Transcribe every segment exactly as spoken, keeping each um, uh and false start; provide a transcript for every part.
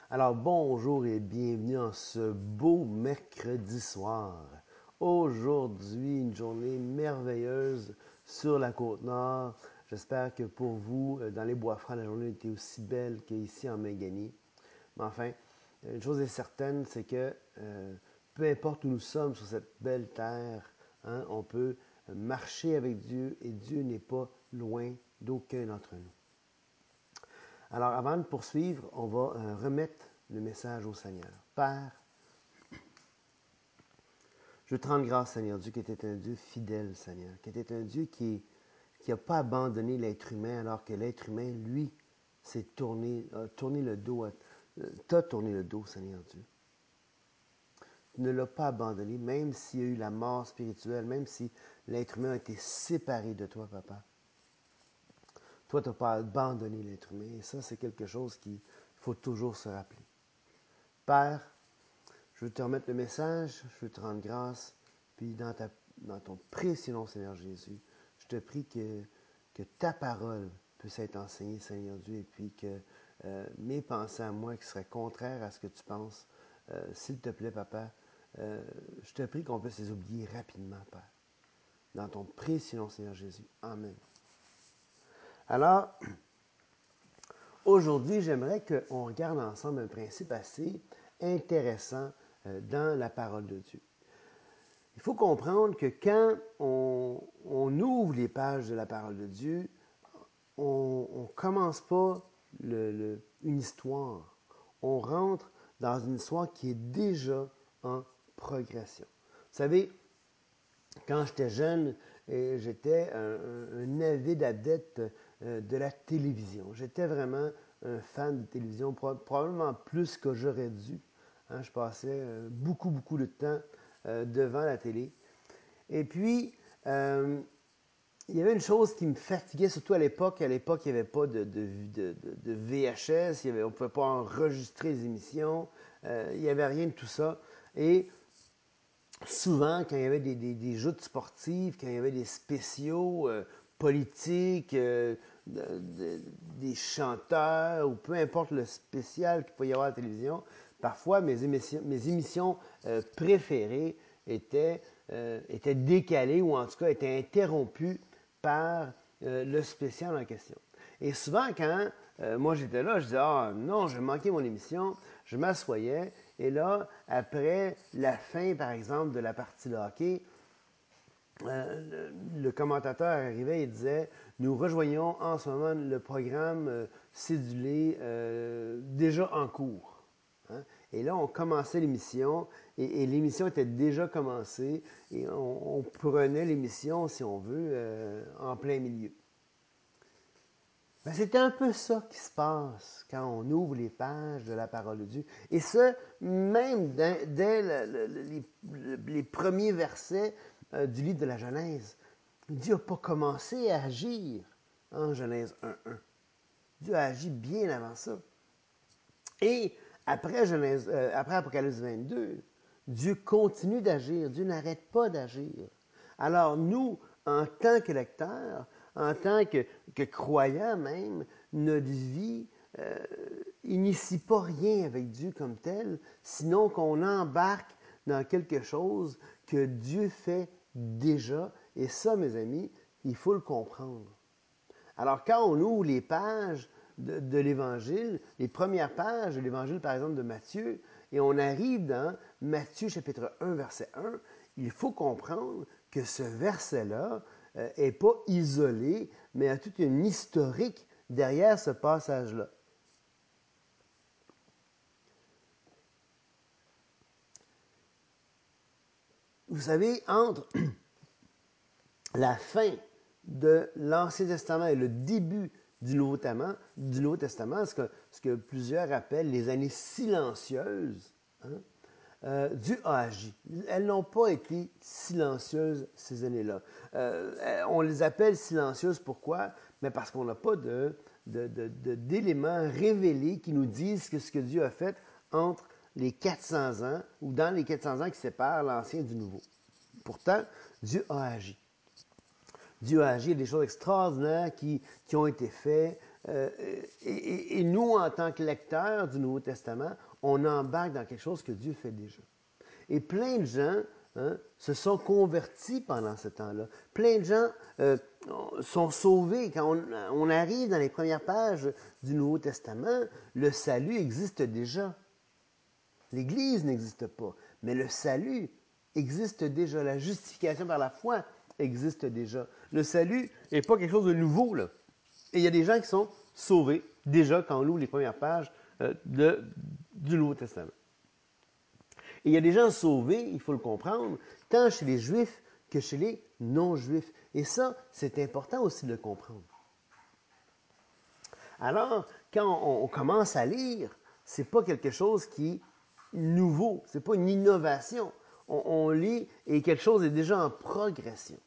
Alors bonjour et bienvenue en ce beau mercredi soir. Aujourd'hui, une journée merveilleuse sur la Côte-Nord. J'espère que pour vous, dans les Bois-Francs, la journée était aussi belle qu'ici en Méganie. Mais enfin, une chose est certaine, c'est que euh, peu importe où nous sommes sur cette belle terre, hein, on peut marcher avec Dieu et Dieu n'est pas loin d'aucun d'entre nous. Alors, avant de poursuivre, on va euh, remettre le message au Seigneur. Père, je te rends grâce, Seigneur Dieu, que tu es un Dieu fidèle, Seigneur, que tu es un Dieu qui n'a pas abandonné l'être humain alors que l'être humain, lui, s'est tourné, a tourné le dos, à, euh, t'a tourné le dos, Seigneur Dieu. Tu ne l'as pas abandonné, même s'il y a eu la mort spirituelle, même si l'être humain a été séparé de toi, Papa. Toi, tu n'as pas abandonné l'être humain, et ça, c'est quelque chose qu'il faut toujours se rappeler. Père, je veux te remettre le message, je veux te rendre grâce, puis dans, ta, dans ton précieux nom, Seigneur Jésus, je te prie que, que ta parole puisse être enseignée, Seigneur Dieu, et puis que euh, mes pensées à moi qui seraient contraires à ce que tu penses, euh, s'il te plaît, Papa, euh, je te prie qu'on puisse les oublier rapidement, Père. Dans ton précieux nom, Seigneur Jésus. Amen. Alors, aujourd'hui, j'aimerais qu'on regarde ensemble un principe assez intéressant euh, dans la parole de Dieu. Il faut comprendre que quand on, on ouvre les pages de la parole de Dieu, on ne commence pas le, le, une histoire. On rentre dans une histoire qui est déjà en progression. Vous savez, quand j'étais jeune, j'étais un, un avide adepte de la télévision. J'étais vraiment un fan de télévision, probablement plus que j'aurais dû. Hein, je passais beaucoup, beaucoup de temps devant la télé. Et puis, euh, il y avait une chose qui me fatiguait, surtout à l'époque. À l'époque, il n'y avait pas de, de, de, de V H S, il y avait, on ne pouvait pas enregistrer les émissions, euh, il n'y avait rien de tout ça. Et souvent, quand il y avait des, des, des joutes sportives, quand il y avait des spéciaux euh, politiques, euh, de, de, des chanteurs, ou peu importe le spécial qu'il pouvait y avoir à la télévision, parfois mes émissions, mes émissions euh, préférées étaient, euh, étaient décalées ou en tout cas étaient interrompues par euh, le spécial en question. Et souvent, quand euh, moi j'étais là, je disais « Ah non, je vais manquer mon émission », je m'assoyais, et là, après la fin, par exemple, de la partie de hockey, euh, le, le commentateur arrivait et disait « Nous rejoignons en ce moment le programme euh, cédulé euh, déjà en cours. Hein? » Et là, on commençait l'émission, et, et l'émission était déjà commencée, et on, on prenait l'émission, si on veut, euh, en plein milieu. Ben, c'est un peu ça qui se passe quand on ouvre les pages de la parole de Dieu. Et ce, même dès, dès le, le, les, les premiers versets euh, du livre de la Genèse. Dieu n'a pas commencé à agir en Genèse un un. Dieu a agi bien avant ça. Et après, Genèse, euh, après Apocalypse vingt-deux, Dieu continue d'agir. Dieu n'arrête pas d'agir. Alors nous, en tant que lecteurs, en tant que, que croyants même, notre vie euh, initie pas rien avec Dieu comme tel, sinon qu'on embarque dans quelque chose que Dieu fait déjà. Et ça, mes amis, il faut le comprendre. Alors, quand on ouvre les pages de, de l'Évangile, les premières pages de l'Évangile, par exemple, de Matthieu, et on arrive dans Matthieu chapitre un, verset un, il faut comprendre que ce verset-là n'est euh, pas isolé, mais a toute une historique derrière ce passage-là. Vous savez, entre la fin de l'Ancien Testament et le début du Nouveau Testament, du Nouveau Testament ce, que, ce que plusieurs appellent les années silencieuses, hein, euh, Dieu a agi. Elles n'ont pas été silencieuses ces années-là. Euh, on les appelle silencieuses, pourquoi? Mais parce qu'on n'a pas de, de, de, de, d'éléments révélés qui nous disent que ce que Dieu a fait entre les quatre cents ans, ou dans les quatre cents ans qui séparent l'Ancien du Nouveau. Pourtant, Dieu a agi. Dieu a agi, il y a des choses extraordinaires qui, qui ont été faites. euh, et, et, et nous, en tant que lecteurs du Nouveau Testament, on embarque dans quelque chose que Dieu fait déjà. Et plein de gens hein, se sont convertis pendant ce temps-là. Plein de gens euh, sont sauvés. Quand on, on arrive dans les premières pages du Nouveau Testament, le salut existe déjà. L'Église n'existe pas, mais le salut existe déjà. La justification par la foi existe déjà. Le salut n'est pas quelque chose de nouveau, là. Et il y a des gens qui sont sauvés déjà quand on lit les premières pages euh, de, du Nouveau Testament. Et il y a des gens sauvés, il faut le comprendre, tant chez les Juifs que chez les non-Juifs. Et ça, c'est important aussi de le comprendre. Alors, quand on, on commence à lire, ce n'est pas quelque chose qui est nouveau, ce n'est pas une innovation. On, on lit et quelque chose est déjà en progression.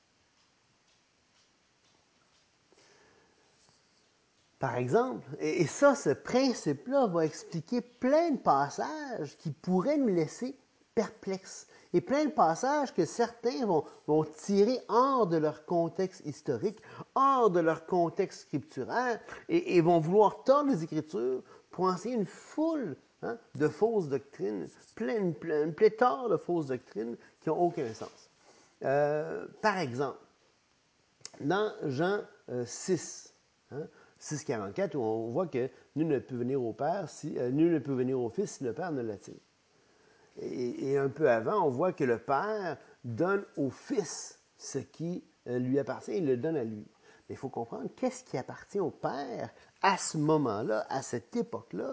Par exemple, et, et ça, ce principe-là va expliquer plein de passages qui pourraient nous laisser perplexes. Et plein de passages que certains vont, vont tirer hors de leur contexte historique, hors de leur contexte scripturaire, et, et vont vouloir tordre les Écritures pour enseigner une foule hein, de fausses doctrines, plein, plein, une pléthore de fausses doctrines qui n'ont aucun sens. Euh, par exemple, dans Jean euh, six, hein, six quarante-quatre, où on voit que nul ne peut venir au Père, si, euh, nul ne peut venir au Fils si le Père ne l'attire. Et, et un peu avant, on voit que le Père donne au Fils ce qui euh, lui appartient, il le donne à lui. Mais il faut comprendre qu'est-ce qui appartient au Père à ce moment-là, à cette époque-là.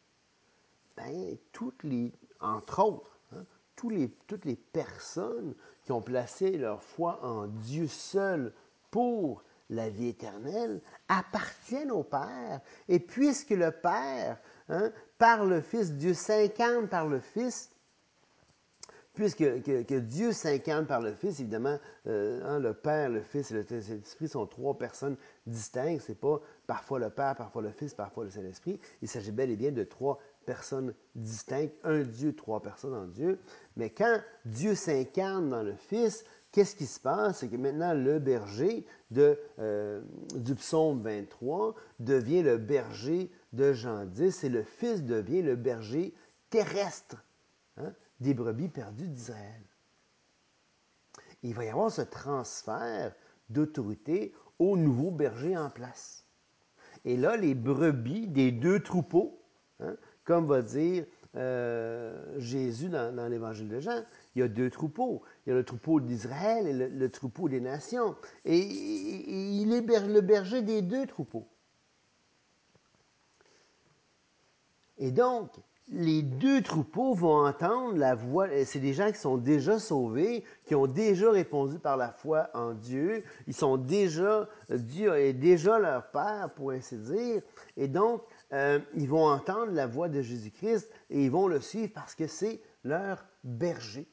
Bien, toutes les, entre autres, hein, tous les, toutes les personnes qui ont placé leur foi en Dieu seul pour la vie éternelle appartiennent au Père. Et puisque le Père, hein, par le Fils, Dieu s'incarne par le Fils, puisque que, que Dieu s'incarne par le Fils, évidemment, euh, hein, le Père, le Fils et le Saint-Esprit sont trois personnes distinctes. Ce n'est pas parfois le Père, parfois le Fils, parfois le Saint-Esprit. Il s'agit bel et bien de trois personnes distinctes, un Dieu, trois personnes en Dieu. Mais quand Dieu s'incarne dans le Fils, qu'est-ce qui se passe? C'est que maintenant, le berger de, euh, du psaume vingt-trois devient le berger de Jean dix et le Fils devient le berger terrestre hein, des brebis perdues d'Israël. Il va y avoir ce transfert d'autorité au nouveau berger en place. Et là, les brebis des deux troupeaux, hein, comme va dire euh, Jésus dans, dans l'Évangile de Jean, il y a deux troupeaux. Il y a le troupeau d'Israël et le, le troupeau des nations. Et, et, et il est ber, le berger des deux troupeaux. Et donc, les deux troupeaux vont entendre la voix. C'est des gens qui sont déjà sauvés, qui ont déjà répondu par la foi en Dieu. Ils sont déjà, Dieu est déjà leur Père, pour ainsi dire. Et donc, euh, ils vont entendre la voix de Jésus-Christ et ils vont le suivre parce que c'est leur berger.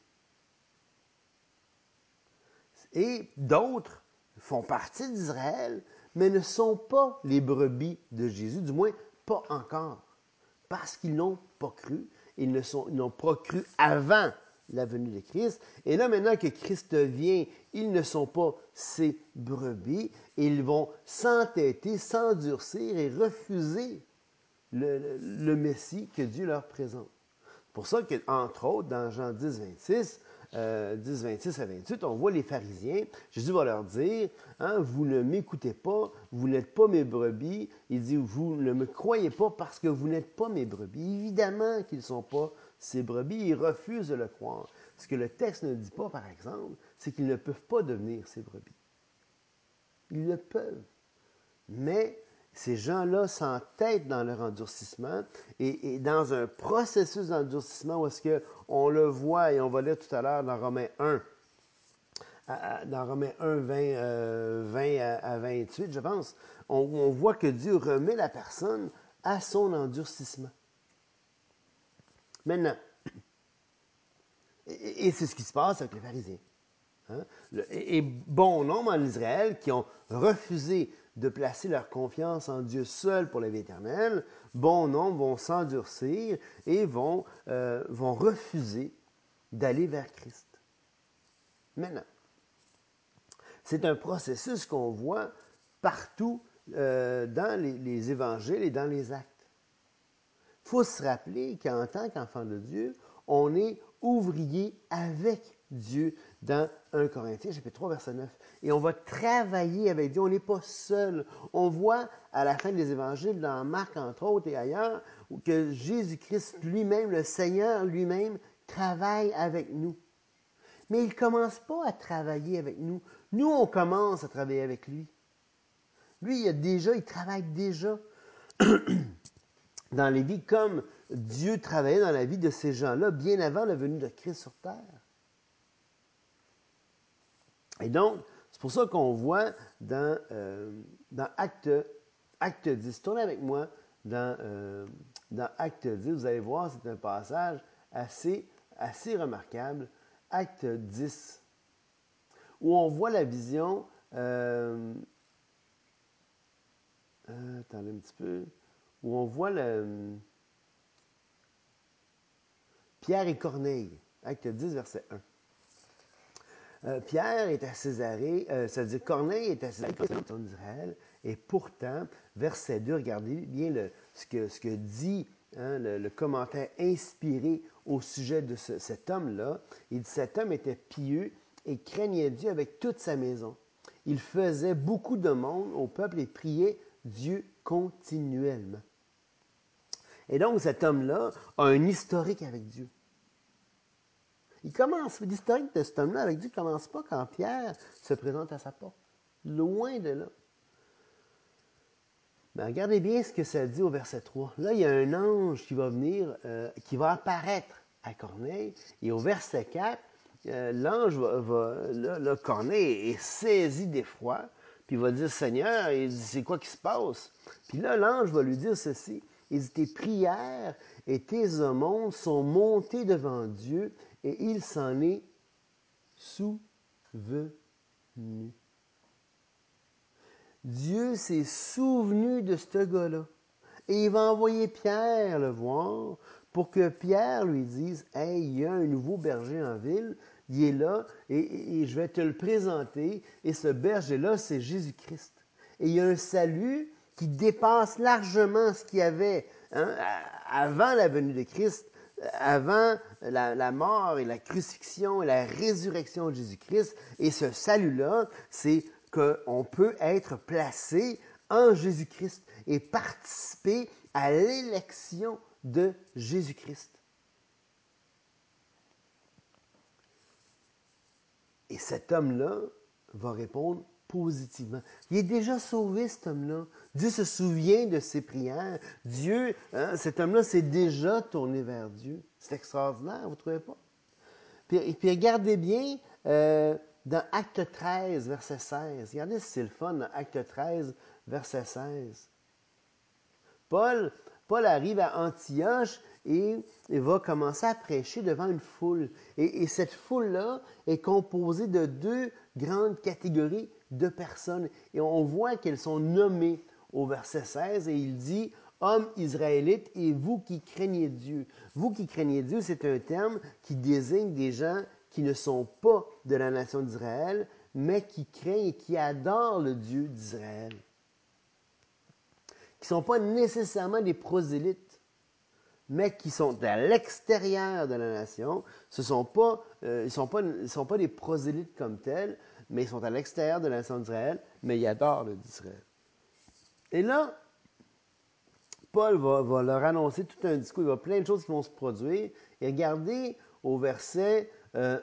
Et d'autres font partie d'Israël, mais ne sont pas les brebis de Jésus, du moins pas encore. Parce qu'ils n'ont pas cru. Ils ne sont, ils n'ont pas cru avant la venue de Christ. Et là, maintenant que Christ vient, ils ne sont pas ces brebis. Et ils vont s'entêter, s'endurcir et refuser le, le, le Messie que Dieu leur présente. C'est pour ça qu'entre autres, dans Jean dix, vingt-six, euh, dix, vingt-six à vingt-huit, on voit les pharisiens. Jésus va leur dire, hein, vous ne m'écoutez pas, vous n'êtes pas mes brebis. Il dit, vous ne me croyez pas parce que vous n'êtes pas mes brebis. Évidemment qu'ils ne sont pas ces brebis, ils refusent de le croire. Ce que le texte ne dit pas, par exemple, c'est qu'ils ne peuvent pas devenir ces brebis. Ils le peuvent. Mais ces gens-là s'entêtent dans leur endurcissement et, et dans un processus d'endurcissement où est-ce qu'on le voit, et on va lire tout à l'heure dans Romains un, à, à, dans Romains un, vingt, euh, vingt à, à vingt-huit, je pense, on, on voit que Dieu remet la personne à son endurcissement. Maintenant, et, et c'est ce qui se passe avec les pharisiens. Hein? Et bon nombre en Israël qui ont refusé de placer leur confiance en Dieu seul pour la vie éternelle, bon nombre vont s'endurcir et vont, euh, vont refuser d'aller vers Christ. Maintenant, c'est un processus qu'on voit partout euh, dans les, les évangiles et dans les actes. Il faut se rappeler qu'en tant qu'enfant de Dieu, on est ouvrier avec Dieu dans un Corinthiens, chapitre trois, verset neuf. Et on va travailler avec Dieu, on n'est pas seul. On voit à la fin des évangiles, dans Marc entre autres et ailleurs, que Jésus-Christ lui-même, le Seigneur lui-même, travaille avec nous. Mais il ne commence pas à travailler avec nous. Nous, on commence à travailler avec lui. Lui, il, a déjà, il travaille déjà dans les vies comme Dieu travaillait dans la vie de ces gens-là bien avant la venue de Christ sur terre. Et donc, c'est pour ça qu'on voit dans, euh, dans Acte, Acte dix. Tournez avec moi dans, euh, dans Acte dix. Vous allez voir, c'est un passage assez, assez remarquable. Acte dix, où on voit la vision... Euh, euh, attendez un petit peu. Où on voit le... Pierre et Corneille. Acte dix, verset un. Euh, Pierre est à Césarée, euh, ça veut dire Corneille est à Césarée, en Israël, et pourtant, verset deux, regardez bien le, ce, que, ce que dit hein, le, le commentaire inspiré au sujet de ce, cet homme-là. Il dit, cet homme était pieux et craignait Dieu avec toute sa maison. Il faisait beaucoup de monde au peuple et priait Dieu continuellement. Et donc, cet homme-là a un historique avec Dieu. Il commence, l'historique de cet homme-là avec Dieu ne commence pas quand Pierre se présente à sa porte. Loin de là. Mais regardez bien ce que ça dit au verset trois. Là, il y a un ange qui va venir, euh, qui va apparaître à Corneille. Et au verset quatre, euh, l'ange va, va là, là, Corneille est saisi d'effroi, puis il va dire, Seigneur, il dit, c'est quoi qui se passe? Puis là, l'ange va lui dire ceci. Il dit, tes prières et tes aumônes sont montées devant Dieu, et il s'en est souvenu. Dieu s'est souvenu de ce gars-là. Et il va envoyer Pierre le voir pour que Pierre lui dise, « Hey, il y a un nouveau berger en ville, il est là, et, et je vais te le présenter. Et ce berger-là, c'est Jésus-Christ. Et il y a un salut qui dépasse largement ce qu'il y avait hein, avant la venue de Christ, avant la, la mort et la crucifixion et la résurrection de Jésus-Christ. Et ce salut-là, c'est qu'on peut être placé en Jésus-Christ et participer à l'élection de Jésus-Christ. Et cet homme-là va répondre positivement. Il est déjà sauvé, cet homme-là. Dieu se souvient de ses prières. Dieu, hein, cet homme-là s'est déjà tourné vers Dieu. C'est extraordinaire, vous ne trouvez pas? Puis, et puis regardez bien euh, dans Acte treize, verset seize. Regardez si c'est le fun dans Acte treize, verset seize. Paul, Paul arrive à Antioche et il va commencer à prêcher devant une foule. Et, et cette foule-là est composée de deux grandes catégories de personnes. Et on voit qu'elles sont nommées au verset seize et il dit « Hommes israélites et vous qui craignez Dieu ». Vous qui craignez Dieu, c'est un terme qui désigne des gens qui ne sont pas de la nation d'Israël, mais qui craignent et qui adorent le Dieu d'Israël. Qui ne sont pas nécessairement des prosélytes, mais qui sont à l'extérieur de la nation. Ce sont pas, euh, ils ne sont pas, ils sont pas des prosélytes comme tels, mais ils sont à l'extérieur de la nation d'Israël, mais ils adorent le d'Israël. Et là, Paul va, va leur annoncer tout un discours, il y a plein de choses qui vont se produire. Et regardez au verset, euh,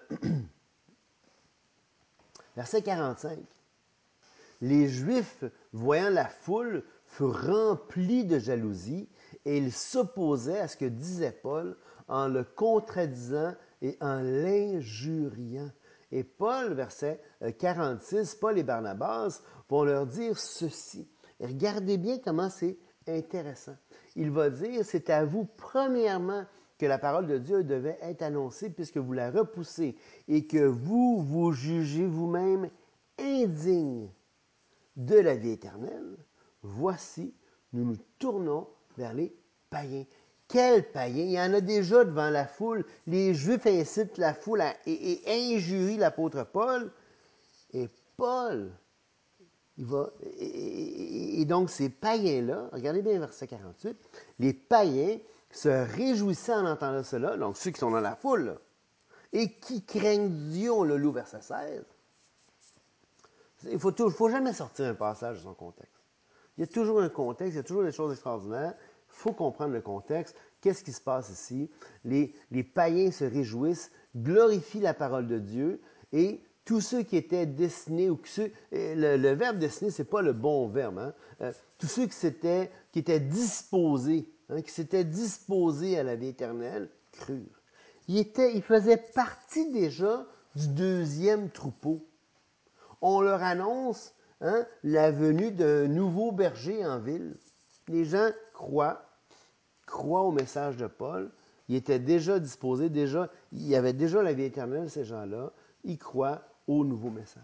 verset quarante-cinq. Les Juifs, voyant la foule, furent remplis de jalousie et ils s'opposaient à ce que disait Paul en le contredisant et en l'injuriant. Et Paul, verset quarante-six, Paul et Barnabas vont leur dire ceci. Et regardez bien comment c'est intéressant. Il va dire, c'est à vous premièrement que la parole de Dieu devait être annoncée puisque vous la repoussez et que vous vous jugez vous-même indigne de la vie éternelle, voici, nous nous tournons vers les païens. Quels païens? Il y en a déjà devant la foule. Les Juifs incitent la foule à, et, et injurient l'apôtre Paul. Et Paul Il va, et, et- et donc, ces païens-là, regardez bien verset quarante-huit, les païens se réjouissaient en entendant cela, donc ceux qui sont dans la foule, là, et qui craignent Dieu, on le loue verset seize. Il ne faut, tout- faut jamais sortir un passage de son contexte. Il y a toujours un contexte, il y a toujours des choses extraordinaires. Il faut comprendre le contexte. Qu'est-ce qui se passe ici? Les, les païens se réjouissent, glorifient la parole de Dieu et tous ceux qui étaient destinés, ou que ceux, le, le verbe destiné, ce n'est pas le bon verbe, hein? Euh, tous ceux qui, s'étaient, qui étaient disposés, hein, qui s'étaient disposés à la vie éternelle, crurent. Ils, étaient, ils faisaient partie déjà du deuxième troupeau. On leur annonce hein, la venue d'un nouveau berger en ville. Les gens croient, croient au message de Paul. Ils étaient déjà disposés, déjà, il y avait déjà la vie éternelle, ces gens-là. Ils croient au nouveau message.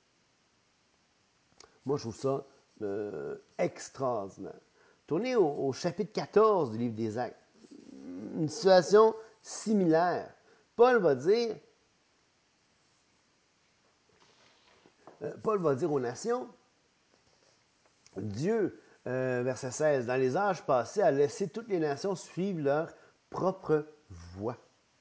Moi, je trouve ça euh, extraordinaire. Tournez au, au chapitre quatorze du livre des Actes. Une situation similaire. Paul va dire, euh, Paul va dire aux nations, Dieu, euh, verset seize, dans les âges passés, a laissé toutes les nations suivre leur propre voie.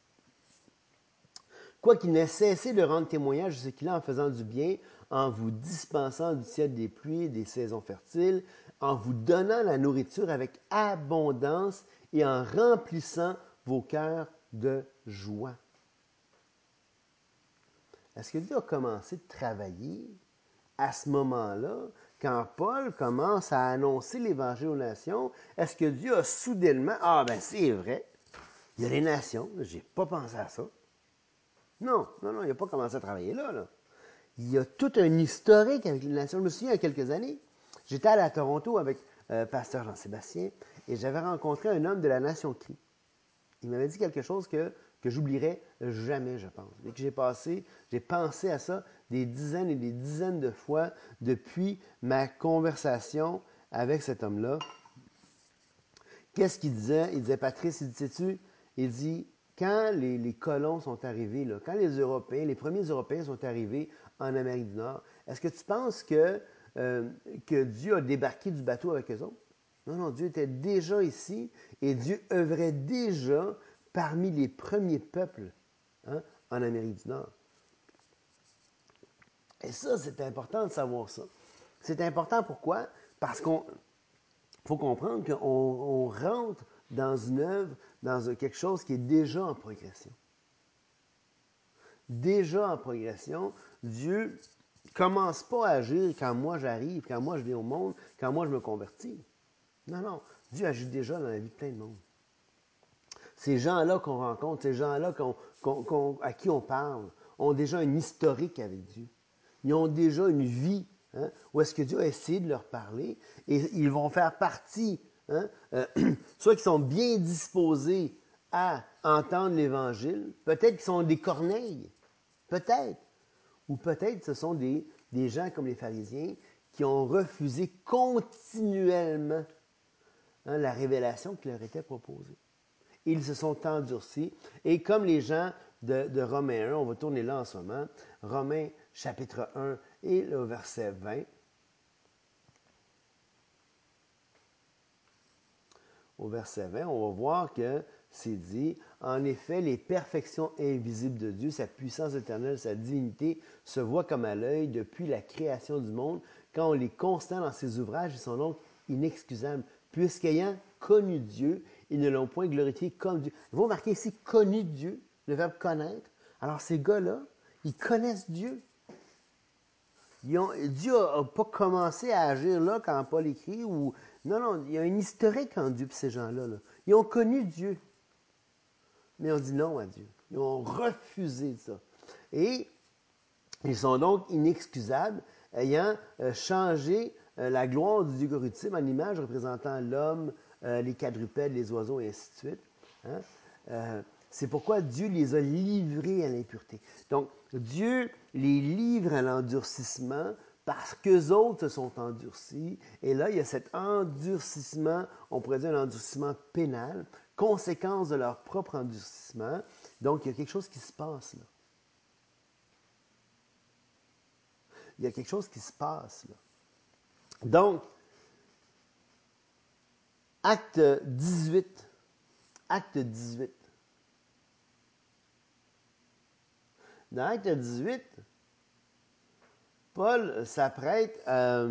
Quoiqu'il n'ait cessé de rendre témoignage de ce qu'il a en faisant du bien, en vous dispensant du ciel des pluies et des saisons fertiles, en vous donnant la nourriture avec abondance et en remplissant vos cœurs de joie. Est-ce que Dieu a commencé de travailler à ce moment-là, quand Paul commence à annoncer l'Évangile aux nations? Est-ce que Dieu a soudainement, ah ben c'est vrai, il y a les nations, j'ai pas pensé à ça. Non, non, non, il n'a pas commencé à travailler là, là. Il y a tout un historique avec les nations. Je me souviens, il y a quelques années, j'étais allé à Toronto avec euh, pasteur Jean-Sébastien et j'avais rencontré un homme de la nation Cri. Il m'avait dit quelque chose que, que j'oublierai jamais, je pense. Et que j'ai passé, j'ai pensé à ça des dizaines et des dizaines de fois depuis ma conversation avec cet homme-là. Qu'est-ce qu'il disait? Il disait, Patrice, il dit, sais-tu, il dit, quand les, les colons sont arrivés, là, quand les Européens, les premiers Européens sont arrivés en Amérique du Nord, est-ce que tu penses que, euh, que Dieu a débarqué du bateau avec eux autres? Non, non, Dieu était déjà ici et Dieu œuvrait déjà parmi les premiers peuples hein, en Amérique du Nord. Et ça, c'est important de savoir ça. C'est important pourquoi? Parce qu'on faut comprendre qu'on on rentre dans une œuvre, dans quelque chose qui est déjà en progression. Déjà en progression, Dieu ne commence pas à agir quand moi j'arrive, quand moi je viens au monde, quand moi je me convertis. Non, non, Dieu agit déjà dans la vie de plein de monde. Ces gens-là qu'on rencontre, ces gens-là qu'on, qu'on, qu'on, à qui on parle, ont déjà un historique avec Dieu. Ils ont déjà une vie hein, où est-ce que Dieu a essayé de leur parler et ils vont faire partie, hein, euh, soit qu'ils sont bien disposés à entendre l'Évangile, peut-être qu'ils sont des corneilles, peut-être, ou peut-être ce sont des, des gens comme les pharisiens qui ont refusé continuellement hein, la révélation qui leur était proposée. Ils se sont endurcis. Et comme les gens de, de Romains un, on va tourner là en ce moment, Romains chapitre un et le verset vingt. Au verset vingt, on va voir que c'est dit, en effet, les perfections invisibles de Dieu, sa puissance éternelle, sa divinité, se voient comme à l'œil depuis la création du monde. Quand on les constate dans ses ouvrages, ils sont donc inexcusables, puisqu'ayant connu Dieu, ils ne l'ont point glorifié comme Dieu. Vous remarquez ici, connu Dieu, le verbe connaître. Alors ces gars-là, ils connaissent Dieu. Ils ont, Dieu n'a pas commencé à agir là quand Paul écrit. Ou, non, non, il y a un historique en Dieu pour ces gens-là. Là. Ils ont connu Dieu, mais ils ont dit non à Dieu. Ils ont refusé ça. Et ils sont donc inexcusables, ayant euh, changé euh, la gloire du Dieu corruptible en image représentant l'homme, euh, les quadrupèdes, les oiseaux, et ainsi de suite. Hein? Euh, c'est pourquoi Dieu les a livrés à l'impureté. Donc, Dieu les livre à l'endurcissement parce qu'eux autres se sont endurcis. Et là, il y a cet endurcissement, on pourrait dire un endurcissement pénal, conséquence de leur propre endurcissement. Donc, il y a quelque chose qui se passe là. Il y a quelque chose qui se passe là. Donc, acte dix-huit. Acte dix-huit. Dans acte dix-huit, Paul s'apprête à...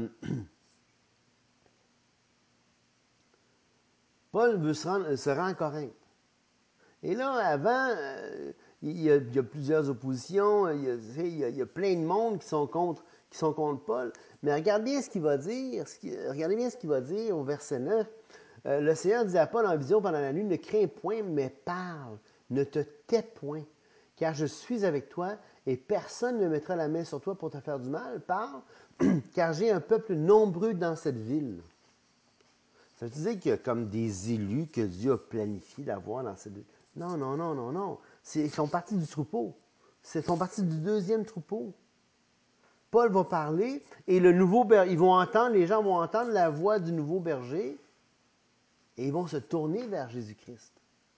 Paul veut se rendre, se rend à Corinthe. Et là, avant, euh, il, y a, il y a plusieurs oppositions, il y a, il y a, il y a plein de monde qui sont contre, qui sont contre Paul. Mais regardez bien ce qu'il va dire. Ce qui, regardez bien ce qu'il va dire au verset neuf. Euh, le Seigneur dit à Paul en vision pendant la nuit, ne crains point, mais parle, ne te tais point, car je suis avec toi et personne ne mettra la main sur toi pour te faire du mal. Parle, car j'ai un peuple nombreux dans cette ville. Ça veut dire qu'il y a comme des élus que Dieu a planifié d'avoir dans cette ville. Non, non, non, non, non. C'est, ils font partie du troupeau. Ils font partie du deuxième troupeau. Paul va parler et le nouveau berger, ils vont entendre, les gens vont entendre la voix du nouveau berger et ils vont se tourner vers Jésus-Christ.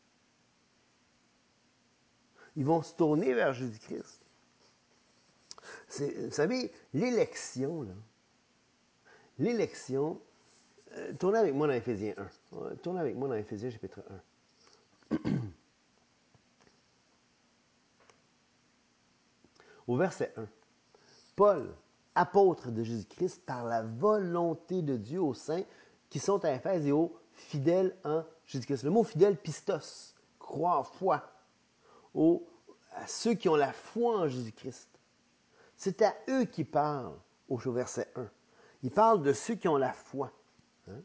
Ils vont se tourner vers Jésus-Christ. C'est, vous savez, l'élection, là, l'élection, euh, tournez avec moi dans Éphésiens un. Ouais, tournez avec moi dans Éphésiens chapitre un. Au verset un. Paul, apôtre de Jésus-Christ, par la volonté de Dieu aux saints qui sont à Éphèse et aux fidèles en Jésus-Christ. Le mot fidèle, pistos, croire, foi, aux, à ceux qui ont la foi en Jésus-Christ. C'est à eux qu'il parle au verset un. Il parle de ceux qui ont la foi. Hein?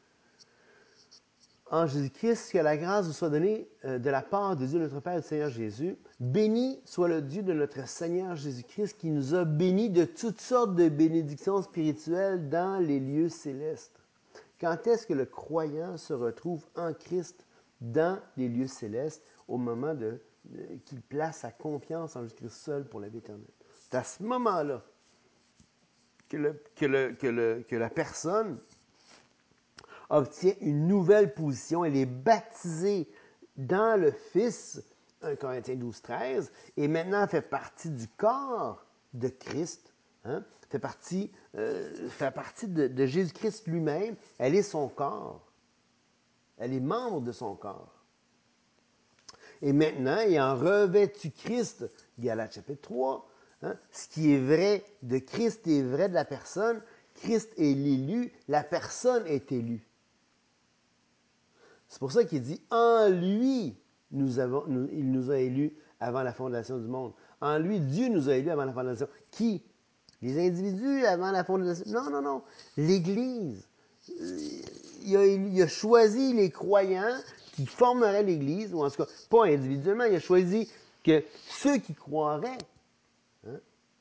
En Jésus-Christ, que la grâce vous soit donnée euh, de la part de Dieu notre Père et du Seigneur Jésus. Béni soit le Dieu de notre Seigneur Jésus-Christ qui nous a bénis de toutes sortes de bénédictions spirituelles dans les lieux célestes. Quand est-ce que le croyant se retrouve en Christ dans les lieux célestes au moment de, de, qu'il place sa confiance en Jésus-Christ seul pour la vie éternelle? C'est à ce moment-là que, le, que, le, que, le, que la personne obtient une nouvelle position. Elle est baptisée dans le Fils, un Corinthiens douze, treize, et maintenant fait partie du corps de Christ, hein, fait partie, euh, fait partie de, de Jésus-Christ lui-même. Elle est son corps. Elle est membre de son corps. Et maintenant, ayant revêtu Christ, Galates chapitre trois, hein, ce qui est vrai de Christ est vrai de la personne. Christ est l'élu, la personne est élue. C'est pour ça qu'il dit, en lui, nous avons, nous, il nous a élus avant la fondation du monde. En lui, Dieu nous a élus avant la fondation. Qui? Les individus avant la fondation? Non, non, non. L'Église. Il a, il a choisi les croyants qui formeraient l'Église, ou en tout cas, pas individuellement, il a choisi que ceux qui croiraient hein,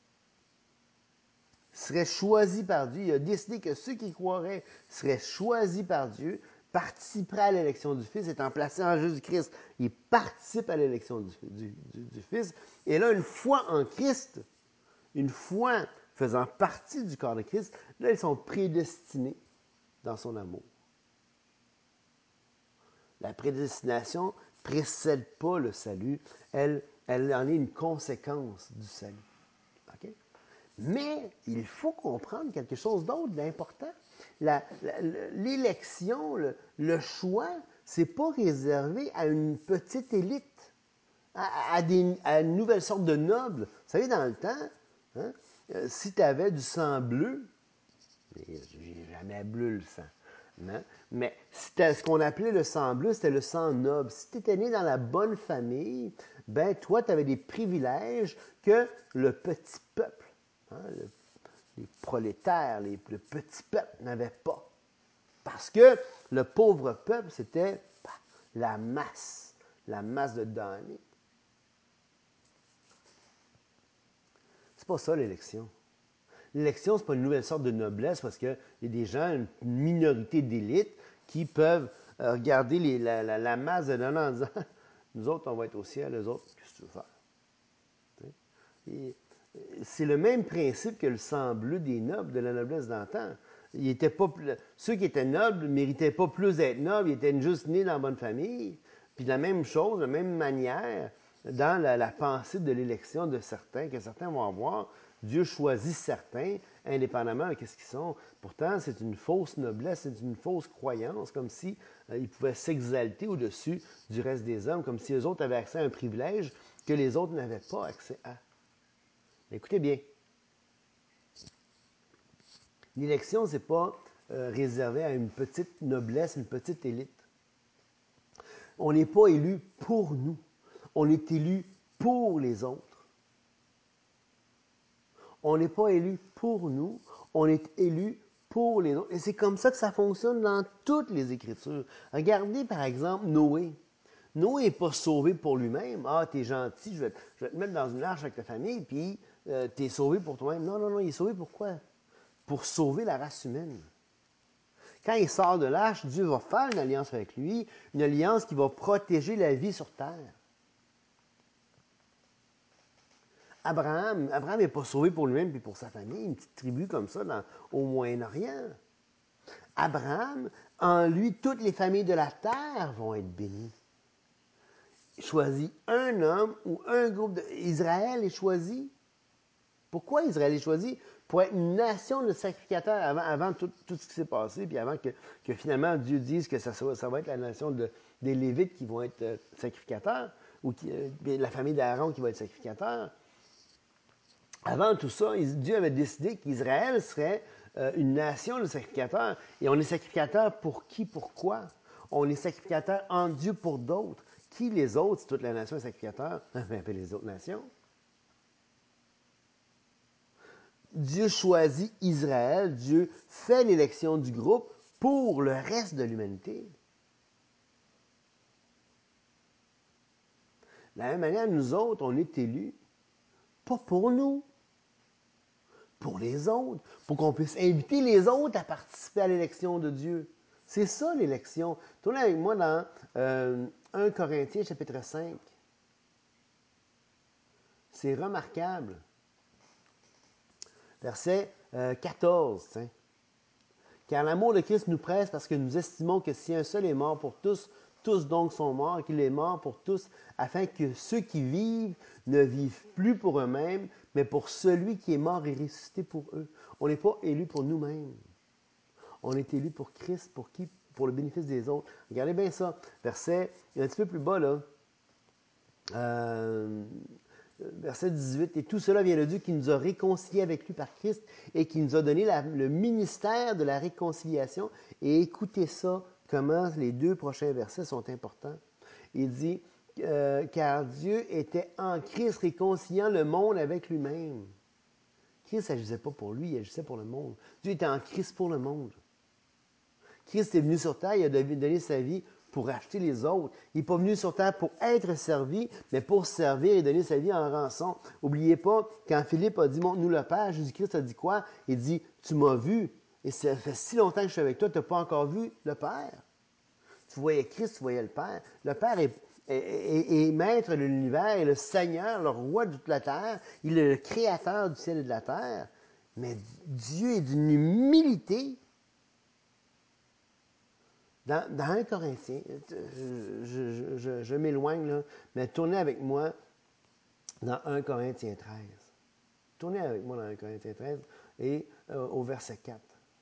seraient choisis par Dieu. Il a décidé que ceux qui croiraient seraient choisis par Dieu, participeraient à l'élection du Fils, étant placés en Jésus-Christ. Ils participent à l'élection du, du, du, du Fils. Et là, une foi en Christ, une foi faisant partie du corps de Christ, là, ils sont prédestinés dans son amour. La prédestination ne précède pas le salut, elle, elle en est une conséquence du salut. Okay? Mais il faut comprendre quelque chose d'autre d'important. La, la, l'élection, le, le choix, ce n'est pas réservé à une petite élite, à, à, des, à une nouvelle sorte de nobles. Vous savez, dans le temps, hein, si tu avais du sang bleu, j'ai jamais bleu le sang, hein, mais c'était ce qu'on appelait le sang bleu, c'était le sang noble. Si tu étais né dans la bonne famille, ben toi, tu avais des privilèges que le petit peuple, hein, le, les prolétaires, les, le petit peuple n'avait pas. Parce que le pauvre peuple, c'était bah, la masse, la masse de damnés. C'est pas ça l'élection. L'élection, ce n'est pas une nouvelle sorte de noblesse parce qu'il y a des gens, une minorité d'élite, qui peuvent euh, regarder les, la, la, la masse de damnés en disant « Nous autres, on va être au ciel, les autres, qu'est-ce que tu veux faire? » Et c'est le même principe que le sang bleu des nobles de la noblesse d'antan. Ils étaient pas plus, ceux qui étaient nobles ne méritaient pas plus d'être nobles, ils étaient juste nés dans la bonne famille. Puis de la même chose, de la même manière, dans la, la pensée de l'élection de certains, que certains vont avoir, Dieu choisit certains, indépendamment de ce qu'ils sont. Pourtant, c'est une fausse noblesse, c'est une fausse croyance, comme si euh, ils pouvaient s'exalter au-dessus du reste des hommes, comme si eux autres avaient accès à un privilège que les autres n'avaient pas accès à. Écoutez bien, l'élection, ce n'est pas euh, réservé à une petite noblesse, une petite élite. On n'est pas élu pour nous. On est élu pour les autres. On n'est pas élu pour nous, on est élu pour les autres. Et c'est comme ça que ça fonctionne dans toutes les Écritures. Regardez par exemple Noé. Noé n'est pas sauvé pour lui-même. Ah, t'es gentil, je vais, te, je vais te mettre dans une arche avec ta famille, puis euh, t'es sauvé pour toi-même. Non, non, non, il est sauvé pour quoi? Pour sauver la race humaine. Quand il sort de l'arche, Dieu va faire une alliance avec lui, une alliance qui va protéger la vie sur terre. Abraham, Abraham n'est pas sauvé pour lui-même et pour sa famille, une petite tribu comme ça dans, au Moyen-Orient. Abraham, en lui, toutes les familles de la terre vont être bénies. Il choisit un homme ou un groupe de... Israël est choisi. Pourquoi Israël est choisi? Pour être une nation de sacrificateurs avant, avant tout, tout ce qui s'est passé, puis avant que, que finalement Dieu dise que ça, ça va être la nation de, des Lévites qui vont être euh, sacrificateurs, ou qui, euh, la famille d'Aaron qui va être sacrificateur. Avant tout ça, Dieu avait décidé qu'Israël serait euh, une nation de sacrificateurs. Et on est sacrificateur pour qui, pourquoi? On est sacrificateur en Dieu pour d'autres. Qui les autres, si toute la nation est sacrificateur? Ben, les autres nations. Dieu choisit Israël, Dieu fait l'élection du groupe pour le reste de l'humanité. De la même manière, nous autres, on est élus, pas pour nous, pour les autres, pour qu'on puisse inviter les autres à participer à l'élection de Dieu. C'est ça l'élection. Tournez avec moi dans euh, un Corinthiens chapitre cinq. C'est remarquable. Verset euh, quatorze. Tiens. Car l'amour de Christ nous presse parce que nous estimons que si un seul est mort pour tous, tous donc sont morts, et qu'il est mort pour tous, afin que ceux qui vivent ne vivent plus pour eux-mêmes, mais pour celui qui est mort et ressuscité pour eux. On n'est pas élus pour nous-mêmes. On est élus pour Christ, pour qui? Pour le bénéfice des autres. Regardez bien ça. Verset, un petit peu plus bas, là. Euh, verset dix-huit. Et tout cela vient de Dieu qui nous a réconciliés avec lui par Christ et qui nous a donné la, le ministère de la réconciliation. Et écoutez ça, comment les deux prochains versets sont importants. Il dit, euh, car Dieu était en Christ réconciliant le monde avec lui-même. Christ n'agissait pas pour lui, il agissait pour le monde. Dieu était en Christ pour le monde. Christ est venu sur terre, il a donné sa vie pour acheter les autres. Il n'est pas venu sur terre pour être servi, mais pour servir et donner sa vie en rançon. N'oubliez pas, quand Philippe a dit « Montre-nous le Père », Jésus-Christ a dit quoi? Il dit « Tu m'as vu, et ça fait si longtemps que je suis avec toi, tu n'as pas encore vu le Père. » Tu voyais Christ, tu voyais le Père. Le Père est, est, est, est maître de l'univers, est le Seigneur, le roi de toute la terre. Il est le créateur du ciel et de la terre. Mais Dieu est d'une humilité. Dans, dans un Corinthien, je, je, je, je m'éloigne, là, mais tournez avec moi dans un Corinthiens treize. Tournez avec moi dans un Corinthiens treize et euh, au verset quatre.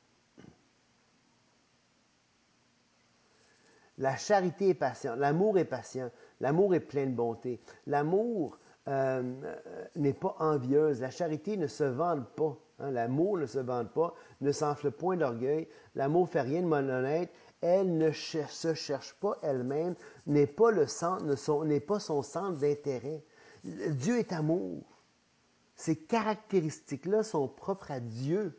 La charité est patiente, l'amour est patient, l'amour est plein de bonté. L'amour euh, n'est pas envieuse, la charité ne se vante pas. Hein? L'amour ne se vante pas, ne s'enfle point d'orgueil. L'amour fait rien de malhonnête. Elle ne ch- se cherche pas elle-même, n'est pas, le centre, ne son, n'est pas son centre d'intérêt. Dieu est amour. Ces caractéristiques-là sont propres à Dieu.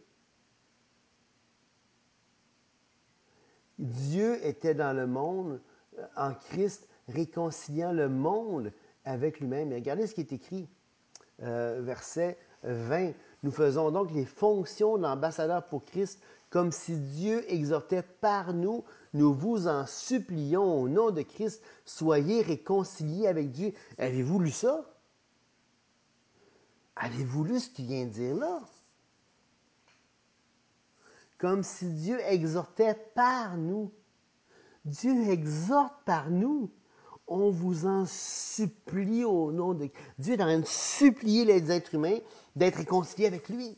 Dieu était dans le monde, en Christ, réconciliant le monde avec lui-même. Et regardez ce qui est écrit, euh, verset vingt. Nous faisons donc les fonctions d'ambassadeurs pour Christ, comme si Dieu exhortait par nous. Nous vous en supplions au nom de Christ, soyez réconciliés avec Dieu. Avez-vous lu ça? Avez-vous lu ce qu'il vient de dire là? Comme si Dieu exhortait par nous. Dieu exhorte par nous. on vous en supplie au nom de... Dieu est en train de supplier les êtres humains d'être réconciliés avec lui.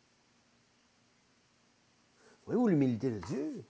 Voyez-vous l'humilité de Dieu?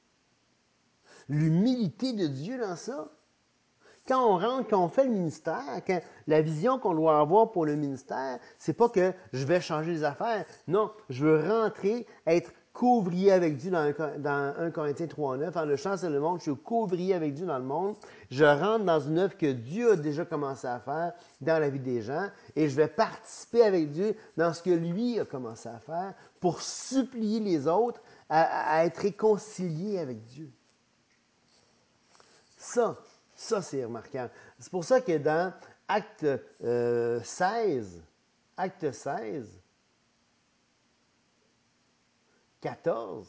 L'humilité de Dieu dans ça. Quand on rentre, quand on fait le ministère, quand la vision qu'on doit avoir pour le ministère, c'est pas que je vais changer les affaires. Non, je veux rentrer, être co-ouvrier avec Dieu dans, dans un Corinthiens trois neuf. En le chant, le monde, je suis co-ouvrier avec Dieu dans le monde. Je rentre dans une œuvre que Dieu a déjà commencé à faire dans la vie des gens et je vais participer avec Dieu dans ce que lui a commencé à faire pour supplier les autres à, à être réconciliés avec Dieu. Ça, ça c'est remarquable. C'est pour ça que dans Acte euh, seize, Acte seize, quatorze,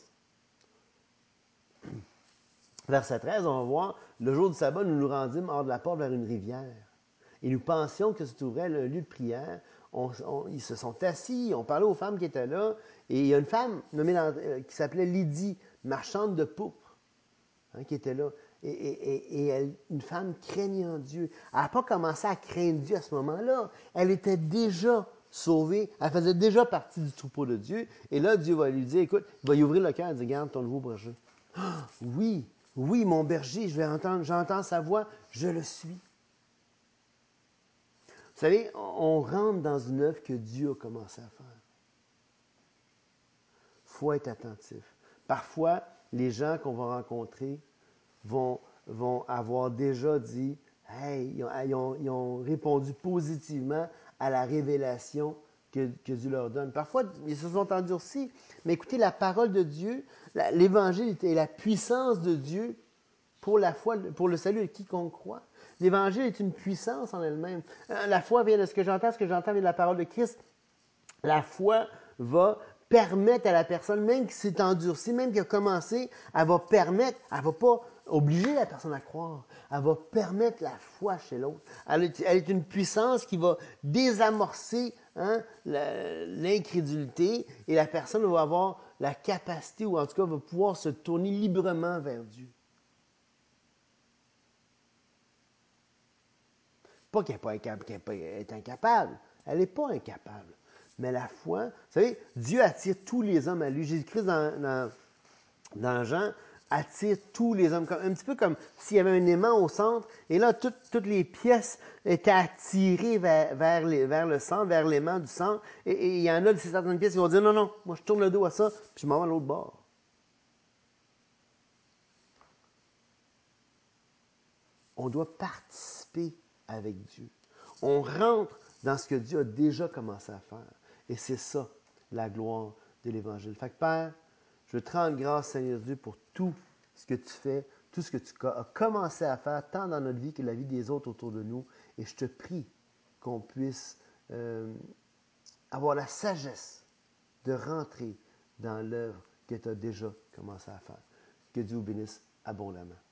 verset treize, on va voir, le jour du sabbat, nous nous rendîmes hors de la porte vers une rivière. Et nous pensions que se ouvrait un lieu de prière. On, on, ils se sont assis, on parlait aux femmes qui étaient là. Et il y a une femme nommée dans, euh, qui s'appelait Lydie, marchande de pourpre, hein, qui était là. Et, et, et elle, une femme craignant Dieu. Elle n'a pas commencé à craindre Dieu à ce moment-là. Elle était déjà sauvée. Elle faisait déjà partie du troupeau de Dieu. Et là, Dieu va lui dire, écoute, il va lui ouvrir le cœur et dire, garde ton nouveau berger. Ah, oui, oui, mon berger, je vais entendre, j'entends sa voix, je le suis. Vous savez, on rentre dans une œuvre que Dieu a commencé à faire. Il faut être attentif. Parfois, les gens qu'on va rencontrer vont, vont avoir déjà dit, hey, ils ont, ils, ont, ils ont répondu positivement à la révélation que, que Dieu leur donne. Parfois, ils se sont endurcis, mais écoutez, la parole de Dieu, la, l'Évangile est la puissance de Dieu pour la foi, pour le salut de quiconque croit. L'Évangile est une puissance en elle-même. La foi vient de ce que j'entends, ce que j'entends vient de la parole de Christ. La foi va permettre à la personne, même qui s'est endurcie, même qui a commencé, elle va permettre, elle ne va pas obliger la personne à croire, elle va permettre la foi chez l'autre. Elle est, elle est une puissance qui va désamorcer hein, la, l'incrédulité et la personne va avoir la capacité, ou en tout cas va pouvoir se tourner librement vers Dieu. Pas qu'elle est incapable, elle n'est pas incapable. Mais la foi, vous savez, Dieu attire tous les hommes à lui. Jésus-Christ, dans, dans, dans Jean, attire tous les hommes. Un petit peu comme s'il y avait un aimant au centre, et là, tout, toutes les pièces étaient attirées vers, vers, les, vers le centre, vers l'aimant du centre. Et, et il y en a de ces certaines pièces qui vont dire, non, non, moi je tourne le dos à ça, puis je m'en vais à l'autre bord. On doit participer avec Dieu. On rentre dans ce que Dieu a déjà commencé à faire. Et c'est ça, la gloire de l'Évangile. Fait que Père, je te rends grâce, Seigneur Dieu, pour tout ce que tu fais, tout ce que tu as commencé à faire, tant dans notre vie que la vie des autres autour de nous. Et je te prie qu'on puisse euh, avoir la sagesse de rentrer dans l'œuvre que tu as déjà commencé à faire. Que Dieu vous bénisse abondamment.